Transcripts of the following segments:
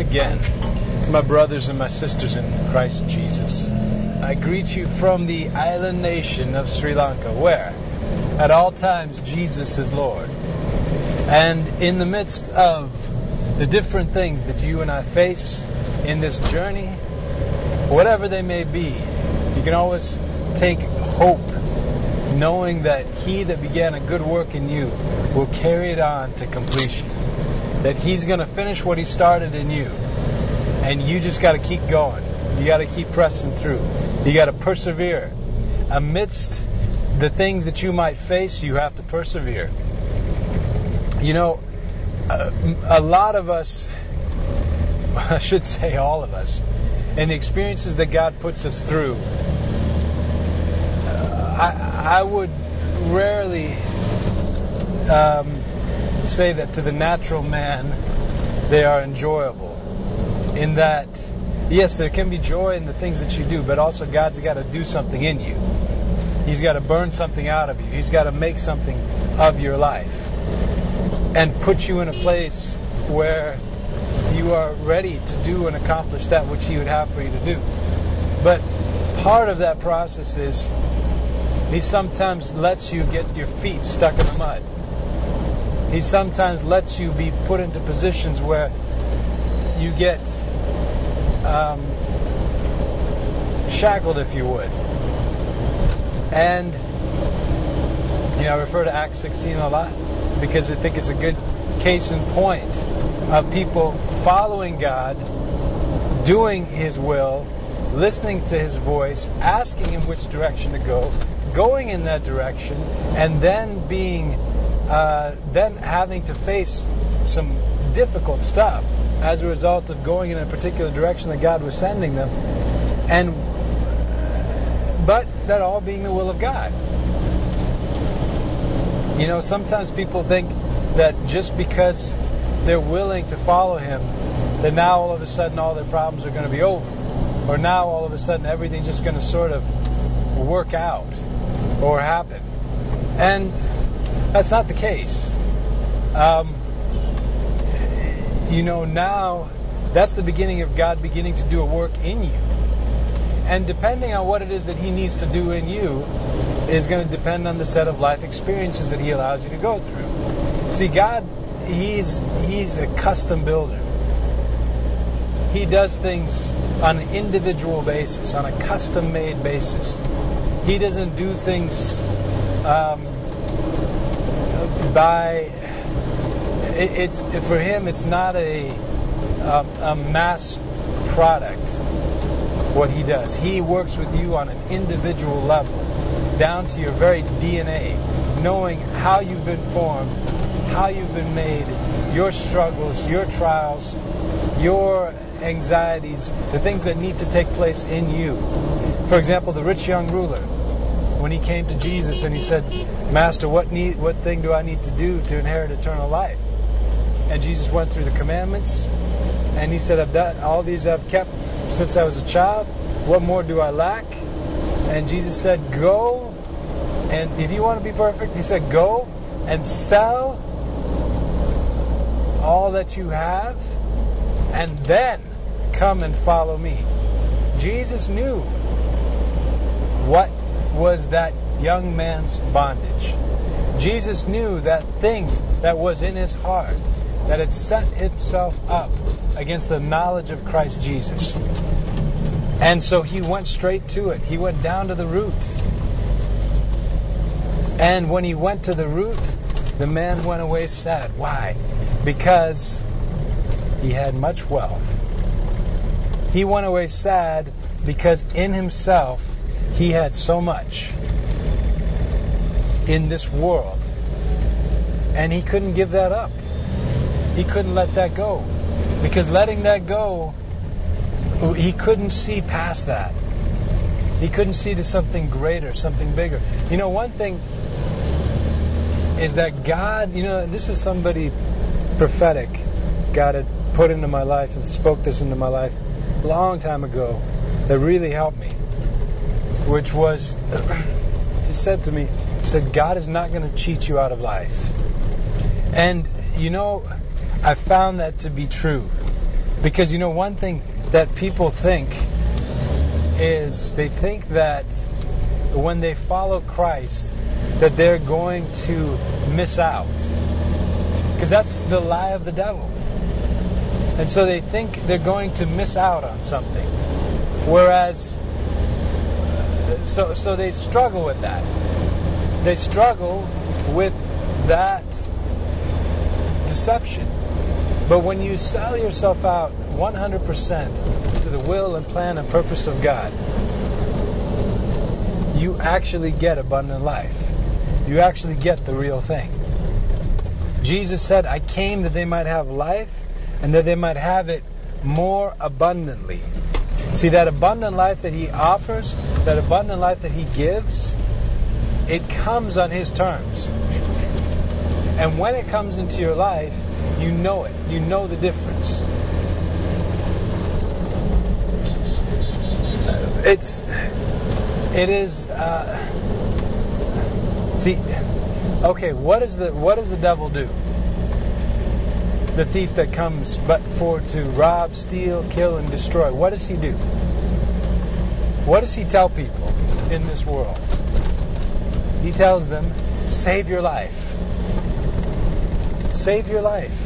again, my brothers and my sisters in Christ Jesus. I greet you from the island nation of Sri Lanka, where at all times Jesus is Lord. And in the midst of the different things that you and I face in this journey, whatever they may be, you can always take hope, knowing that He that began a good work in you will carry it on to completion. That He's going to finish what He started in you. And you just got to keep going. You got to keep pressing through. You got to persevere. Amidst the things that you might face, you have to persevere. You know, a lot of us, I should say all of us, and the experiences that God puts us through, I would rarely say that to the natural man they are enjoyable. In that, yes, there can be joy in the things that you do, but also God's got to do something in you. He's got to burn something out of you. He's got to make something of your life and put you in a place where you are ready to do and accomplish that which He would have for you to do. But part of that process is He sometimes lets you get your feet stuck in the mud. He sometimes lets you be put into positions where you get shackled, if you would. And I refer to Acts 16 a lot because I think it's a good case in point of people following God, doing His will, listening to His voice, asking Him which direction to go, going in that direction, and then then having to face some difficult stuff as a result of going in a particular direction that God was sending them, but that all being the will of God. Sometimes people think that just because they're willing to follow Him, that now all of a sudden all their problems are going to be over, or now all of a sudden everything's just going to sort of work out or happen. And that's not the case. Now that's the beginning of God beginning to do a work in you. And depending on what it is that He needs to do in you is going to depend on the set of life experiences that He allows you to go through. See, God, He's a custom builder. He does things on an individual basis, on a custom-made basis. He doesn't do things for Him, it's not a mass product, what He does. He works with you on an individual level, down to your very DNA, knowing how you've been formed, how you've been made, your struggles, your trials, your anxieties, the things that need to take place in you. For example, the rich young ruler, when he came to Jesus and he said, "Master, what thing do I need to do to inherit eternal life?" And Jesus went through the commandments, and he said, "I've done all these I've kept since I was a child. What more do I lack?" And Jesus said, "Go, and if you want to be perfect," He said, "go and sell all that you have, and then come and follow me." Jesus knew what was that young man's bondage. Jesus knew that thing that was in his heart that had set himself up against the knowledge of Christ Jesus. And so He went straight to it. He went down to the root. And when He went to the root, the man went away sad. Why? Because he had much wealth. He went away sad because in himself he had so much in this world, and he couldn't give that up. He couldn't let that go, because letting that go, he couldn't see past that. He couldn't see to something greater, something bigger. One thing is that God, this is somebody prophetic God had put into my life and spoke this into my life a long time ago that really helped me, which was, she said to me, God is not going to cheat you out of life. And I found that to be true. Because one thing that people think is they think that when they follow Christ that they're going to miss out. Because that's the lie of the devil. And so they think they're going to miss out on something. Whereas, so they struggle with that. They struggle with that deception. But when you sell yourself out 100% to the will and plan and purpose of God, you actually get abundant life. You actually get the real thing. Jesus said, I came that they might have life and that they might have it more abundantly. See, that abundant life that He offers, that abundant life that He gives, it comes on His terms. And when it comes into your life, you know it. You know the difference. What does the devil do? The thief that comes but for to rob, steal, kill, and destroy. What does he do? What does he tell people in this world? He tells them, save your life. Save your life.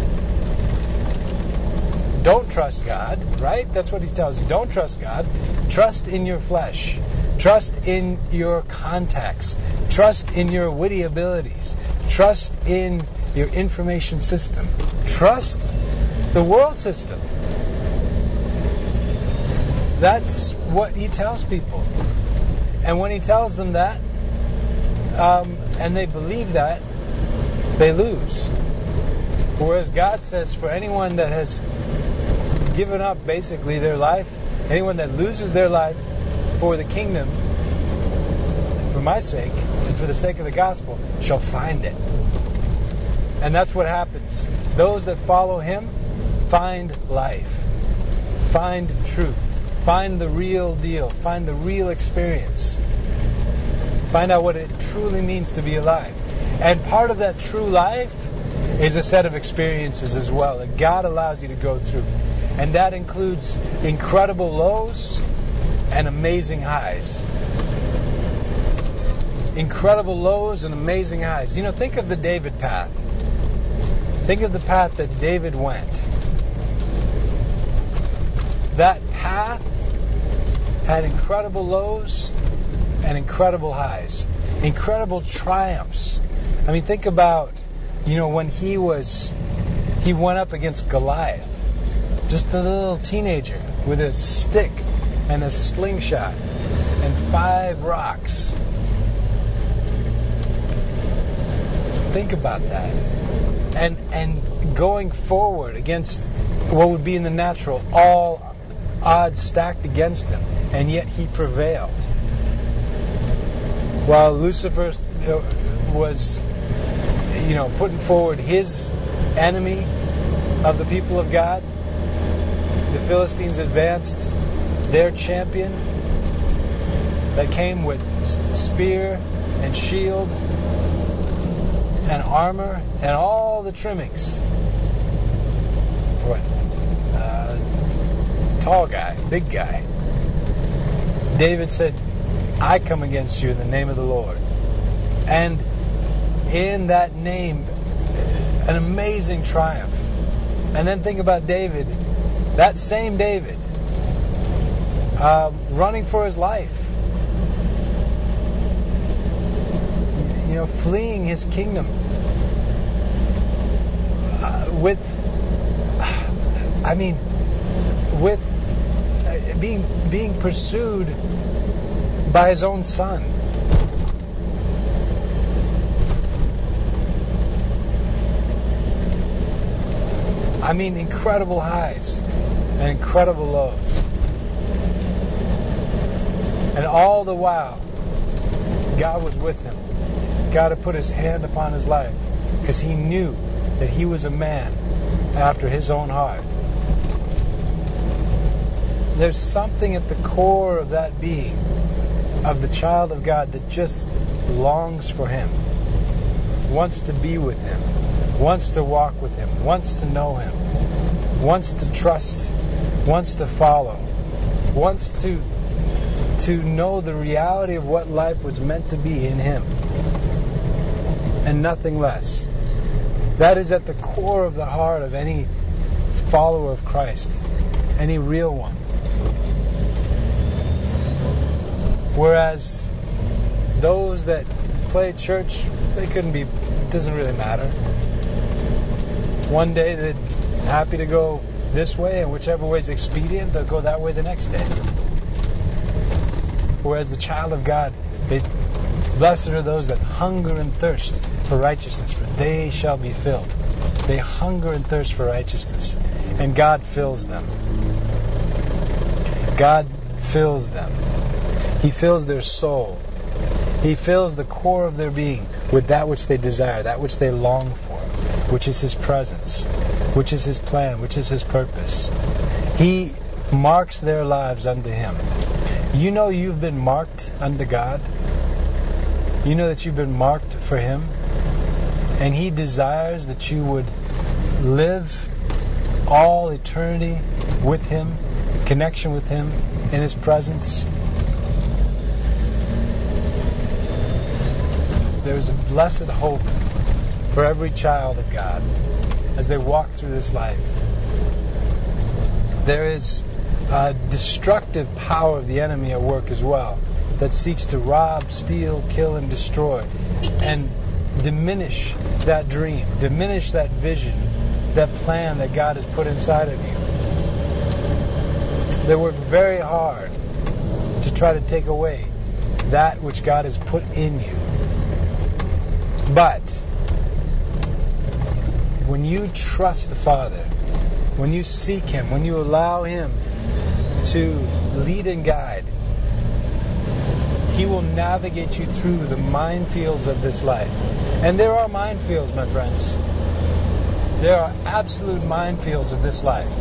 Don't trust God, right? That's what he tells you. Don't trust God. Trust in your flesh. Trust in your contacts. Trust in your witty abilities. Trust in your information system. Trust the world system. That's what he tells people. And when he tells them that, and they believe that, they lose. Whereas God says for anyone that has given up basically their life, anyone that loses their life for the kingdom, for my sake, and for the sake of the gospel, shall find it. And that's what happens. Those that follow Him find life, find truth, find the real deal, find the real experience, find out what it truly means to be alive. And part of that true life is a set of experiences as well that God allows you to go through. And that includes incredible lows and amazing highs. Incredible lows and amazing highs. Think of the David path. Think of the path that David went. That path had incredible lows and incredible highs. Incredible triumphs. I mean, think about, when he went up against Goliath. Just a little teenager with a stick and a slingshot and 5 rocks. Think about that. And going forward against what would be in the natural, all odds stacked against him, and yet he prevailed. While Lucifer was, putting forward his enemy of the people of God, the Philistines advanced their champion that came with spear and shield and armor and all the trimmings. What? Tall guy, big guy. David said, I come against you in the name of the Lord. And in that name, an amazing triumph. And then think about David, that same David, running for his life. Fleeing his kingdom. With being pursued by his own son. I mean, incredible highs and incredible lows. And all the while, God was with him. God had put His hand upon his life because He knew that he was a man after His own heart. There's something at the core of that being, of the child of God, that just longs for Him, wants to be with Him, wants to walk with Him, wants to know Him. wants to trust, wants to follow, wants to know the reality of what life was meant to be in Him, and nothing less. That is at the core of the heart of any follower of Christ, any real one. Whereas those that play church, they couldn't be, it doesn't really matter. One day they're happy to go this way, and whichever way is expedient, they'll go that way the next day. Whereas the child of God, blessed are those that hunger and thirst for righteousness, for they shall be filled. They hunger and thirst for righteousness, and God fills them. God fills them. He fills their soul. He fills the core of their being with that which they desire, that which they long for, which is His presence, which is His plan, which is His purpose. He marks their lives unto Him. You know you've been marked unto God. You know that you've been marked for Him. And He desires that you would live all eternity with Him, connection with Him, in His presence. There's a blessed hope for every child of God as they walk through this life. There is a destructive power of the enemy at work as well, that seeks to rob, steal, kill, and destroy, and diminish that dream, diminish that vision, that plan that God has put inside of you. They work very hard to try to take away that which God has put in you. But when you trust the Father, when you seek Him, when you allow Him to lead and guide, He will navigate you through the minefields of this life. And there are minefields, my friends. There are absolute minefields of this life.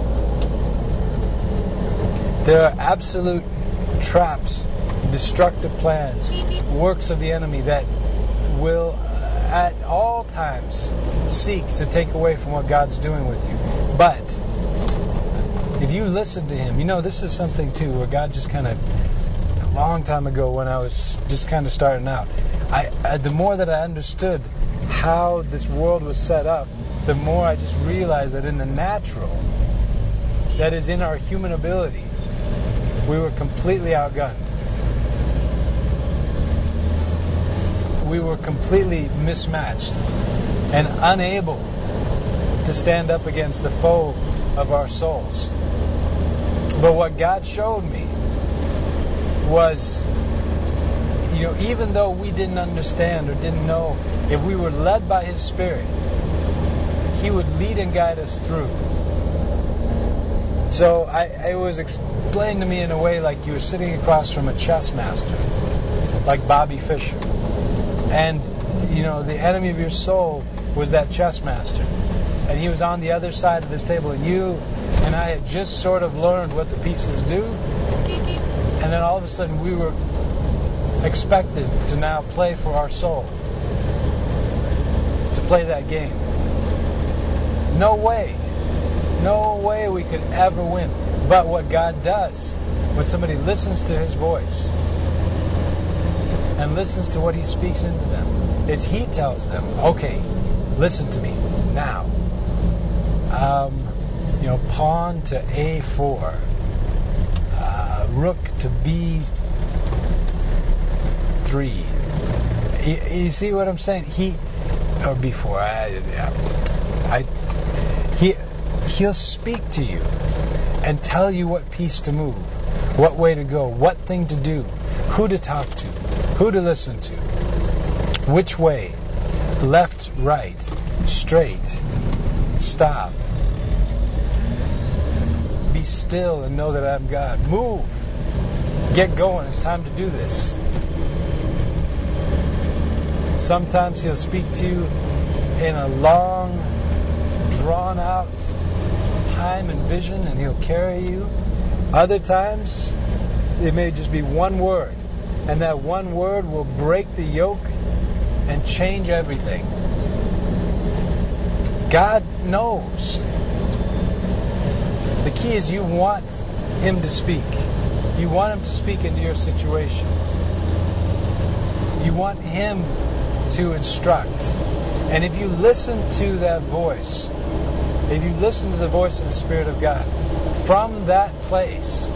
There are absolute traps, destructive plans, works of the enemy that will at all times seek to take away from what God's doing with you. But if you listen to Him, this is something too where God just kind of, a long time ago when I was just kind of starting out, the more that I understood how this world was set up, the more I just realized that in the natural, that is in our human ability, we were completely outgunned. We were completely mismatched and unable to stand up against the foe of our souls. But what God showed me was, even though we didn't understand or didn't know, if we were led by His Spirit, He would lead and guide us through. So it was explained to me in a way like you were sitting across from a chess master, like Bobby Fischer. And, the enemy of your soul was that chess master. And he was on the other side of this table. And you and I had just sort of learned what the pieces do. And then all of a sudden we were expected to now play for our soul. To play that game. No way we could ever win. But what God does, when somebody listens to His voice and listens to what He speaks into them, is He tells them, okay, listen to me now. Pawn to A4, rook to B3. You see what I'm saying? Or B4. He'll speak to you and tell you what piece to move, what way to go, what thing to do, who to talk to, who to listen to, which way, left, right, straight, stop, be still and know that I'm God, move, get going, it's time to do this. Sometimes He'll speak to you in a long, drawn out time and vision, and He'll carry you. Other times it may just be one word, and that one word will break the yoke and change everything. God knows. The key is you want Him to speak. You want Him to speak into your situation. You want Him to instruct. And if you listen to that voice, if you listen to the voice of the Spirit of God, from that place,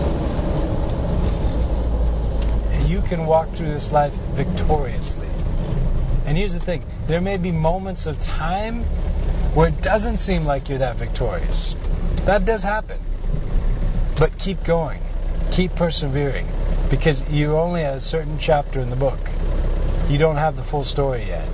you can walk through this life victoriously. And here's the thing, there may be moments of time where it doesn't seem like you're that victorious. That does happen. But keep going. Keep persevering. Because you're only at a certain chapter in the book. You don't have the full story yet.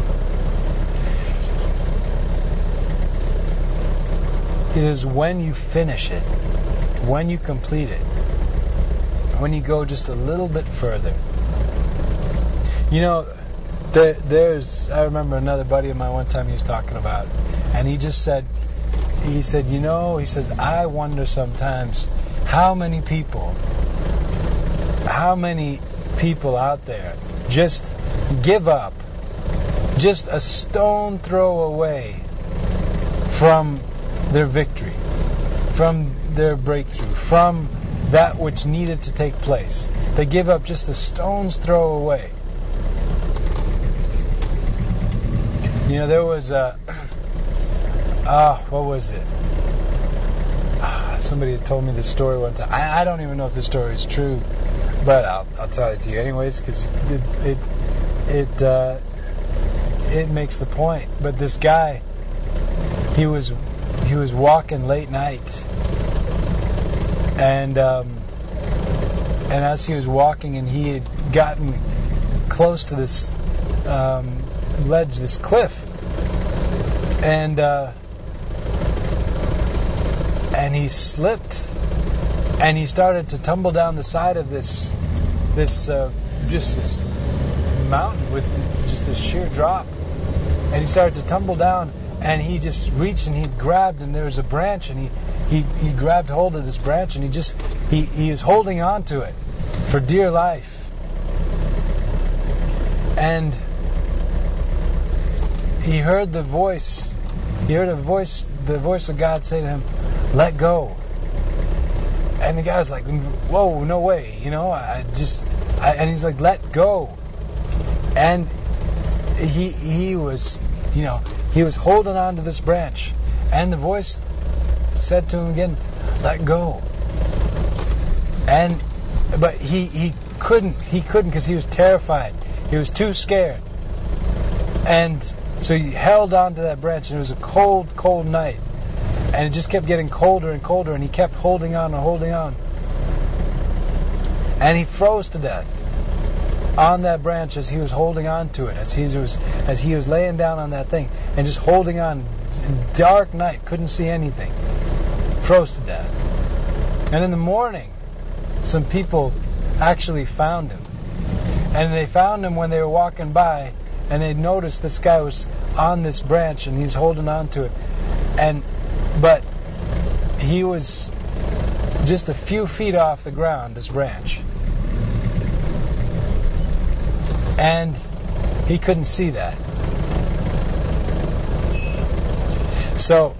It is when you finish it, when you complete it, when you go just a little bit further. You know, I remember another buddy of mine one time he was talking about, and he said, I wonder sometimes how many people out there just give up, just a stone throw away from their victory, from their breakthrough, from that which needed to take place. They give up just a stone's throw away. You know, there was what was it? Somebody had told me this story one time. I don't even know if this story is true, but I'll tell it to you anyways, because it makes the point. But this guy, he was walking late night, and as he was walking, and he had gotten close to this ledge, this cliff, and he slipped, and he started to tumble down the side of this mountain with just this sheer drop, and he started to tumble down, and he just reached and he grabbed, and there was a branch, and he grabbed hold of this branch, and he was holding on to it for dear life, and he heard the voice of God say to him, "Let go." And the guy's like, "Whoa, no way," you know. And he's like, "Let go." And he was holding on to this branch, and the voice said to him again, "Let go." But he couldn't because he was terrified. He was too scared. And so he held on to that branch, and it was a cold, cold night. And it just kept getting colder and colder, and he kept holding on and holding on. And he froze to death on that branch as he was holding on to it, as he was laying down on that thing, and just holding on. In dark night, couldn't see anything. Froze to death. And in the morning, some people actually found him. And they found him when they were walking by, and they noticed this guy was on this branch, and he was holding on to it. But he was just a few feet off the ground, this branch. And he couldn't see that. So,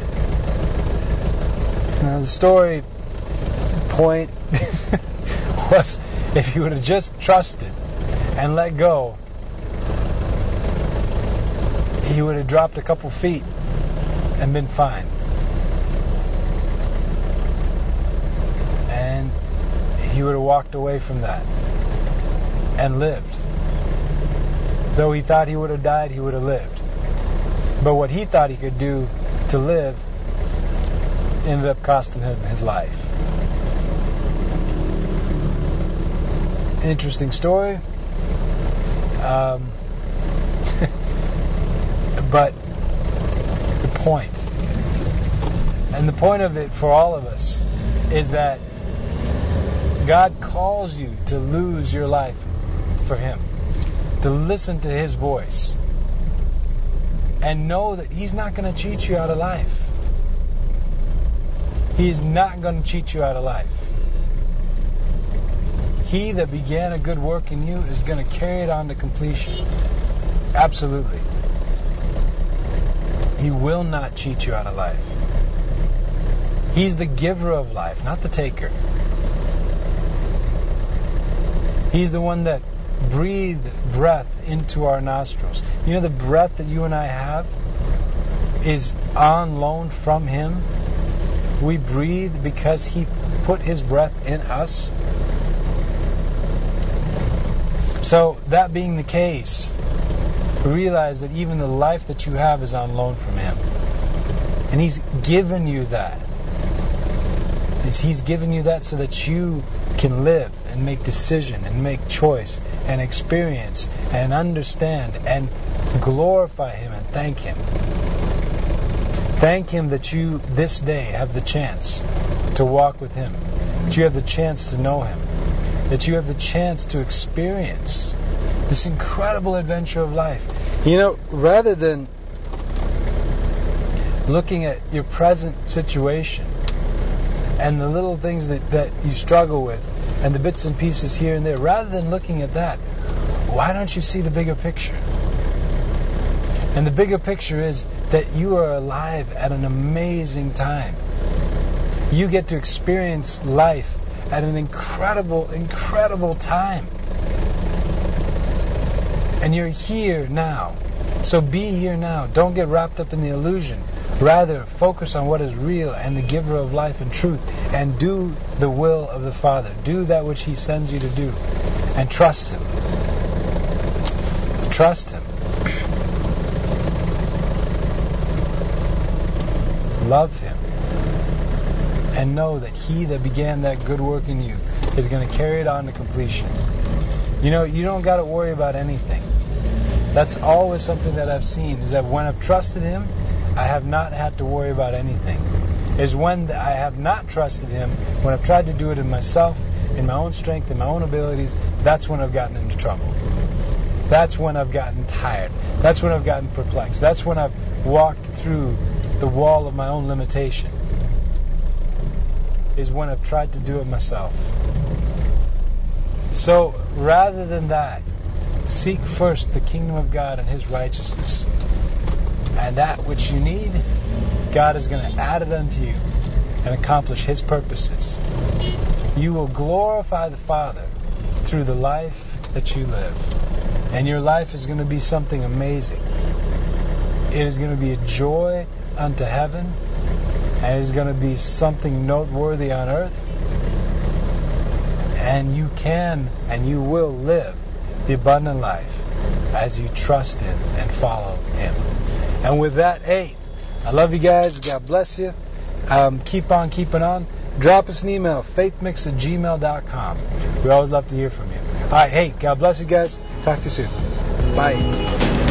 the story point was, if you would have just trusted and let go, he would have dropped a couple feet and been fine. And he would have walked away from that and lived. Though he thought he would have died, he would have lived. But what he thought he could do to live ended up costing him his life. Interesting story. But the point, and the point of it for all of us, is that God calls you to lose your life for Him, to listen to His voice, and know that He's not going to cheat you out of life. He is not going to cheat you out of life. He that began a good work in you is going to carry it on to completion. Absolutely. He will not cheat you out of life. He's the giver of life, not the taker. He's the one that breathed breath into our nostrils. You know, the breath that you and I have is on loan from Him. We breathe because He put His breath in us. So, that being the case, realize that even the life that you have is on loan from Him. And He's given you that. He's given you that so that you can live and make decision and make choice and experience and understand and glorify Him and thank Him. Thank Him that you this day have the chance to walk with Him, that you have the chance to know Him, that you have the chance to experience this incredible adventure of life. You know, rather than looking at your present situation and the little things that you struggle with and the bits and pieces here and there, rather than looking at that, why don't you see the bigger picture? And the bigger picture is that you are alive at an amazing time. You get to experience life at an incredible, incredible time. And you're here now. So be here now. Don't get wrapped up in the illusion. Rather, focus on what is real and the giver of life and truth, and do the will of the Father. Do that which He sends you to do. And trust Him. Trust Him. Love Him. And know that He that began that good work in you is going to carry it on to completion. You know, you don't got to worry about anything. That's always something that I've seen, is that when I've trusted Him, I have not had to worry about anything. Is when I have not trusted Him, when I've tried to do it in myself, in my own strength, in my own abilities, that's when I've gotten into trouble. That's when I've gotten tired. That's when I've gotten perplexed. That's when I've walked through the wall of my own limitation. Is when I've tried to do it myself. So, rather than that, seek first the kingdom of God and His righteousness. And that which you need, God is going to add it unto you and accomplish His purposes. You will glorify the Father through the life that you live. And your life is going to be something amazing. It is going to be a joy unto heaven. And it is going to be something noteworthy on earth. And you can and you will live the abundant life as you trust Him and follow Him. And with that, hey, I love you guys. God bless you. Keep on keeping on. Drop us an email, faithmix@gmail.com. We always love to hear from you. All right, hey, God bless you guys. Talk to you soon. Bye.